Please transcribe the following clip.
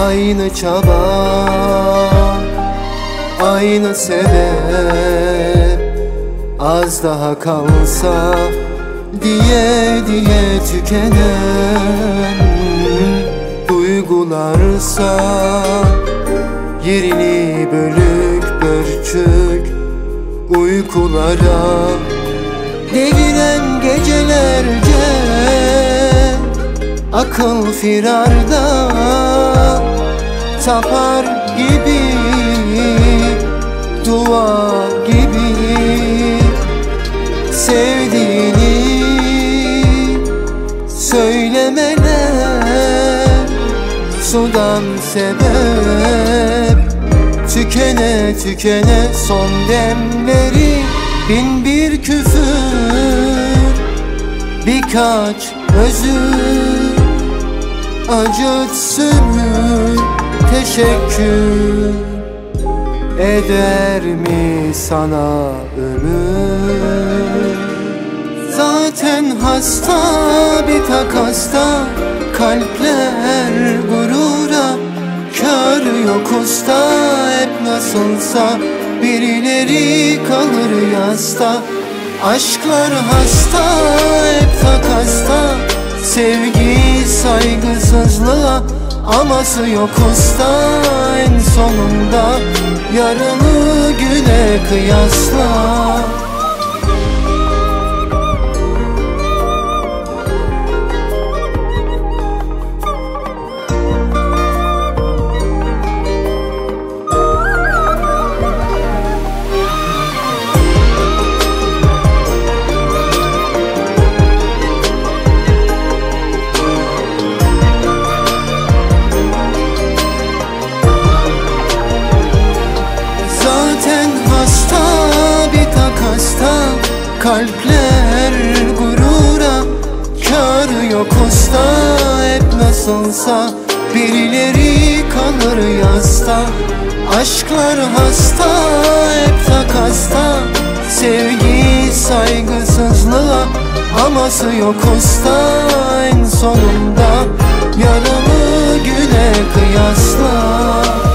Aynı çaba, aynı sebep, az daha kalsa diye diye tükenen duygularsa, yerini bölük bölçük uykulara deviren gecelerce, akıl firarda tapar gibi, dua gibi sevdiğini söylemeler, sudan sebep, tükene tükene son demleri bin bir küfür, birkaç özür, acıtsın teşekkür eder mi sana ömür? Zaten hasta bir takasta, kalpler gurura kör, yok usta. Hep nasılsa birileri kalır yasta. Aşklar hasta, hep takasta, sevgi saygısızlığa aması yok usta. En sonunda yarını güne kıyasla. Kalpler gurura kör, yok usta. Hep nasılsa birileri kalır yasta. Aşklar hasta, hep takasta, sevgi saygısızlığa aması yok usta. En sonunda yarını güne kıyasla.